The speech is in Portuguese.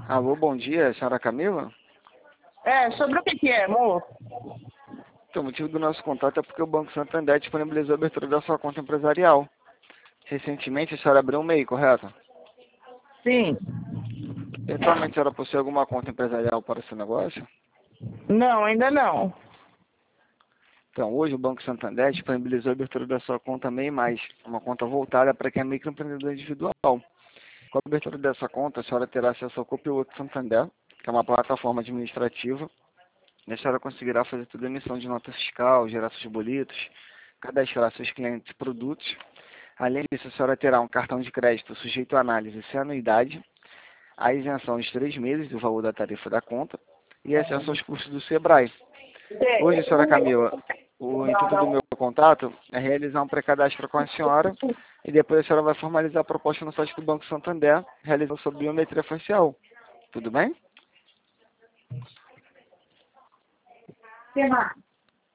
Alô, bom dia, senhora Camila? Sobre o que é, amor? Então, o motivo do nosso contato é porque o Banco Santander disponibilizou a abertura da sua conta empresarial. Recentemente, a senhora abriu um MEI, correto? Sim. E atualmente, a senhora possui alguma conta empresarial para o seu negócio? Não, ainda não. Então, hoje o Banco Santander disponibilizou a abertura da sua conta MEI+, uma conta voltada para quem é microempreendedor individual. Com a abertura dessa conta, a senhora terá acesso ao Copiloto Santander, que é uma plataforma administrativa. E a senhora conseguirá fazer toda a emissão de nota fiscal, gerar seus boletos, cadastrar seus clientes e produtos. Além disso, a senhora terá um cartão de crédito sujeito à análise sem anuidade, a isenção de 3 meses do valor da tarifa da conta e acesso aos cursos do Sebrae. Hoje, senhora Camila, o intuito do meu contato é realizar um pré-cadastro com a senhora e depois a senhora vai formalizar a proposta no site do Banco Santander, realizando sua biometria facial. Tudo bem? Que mais?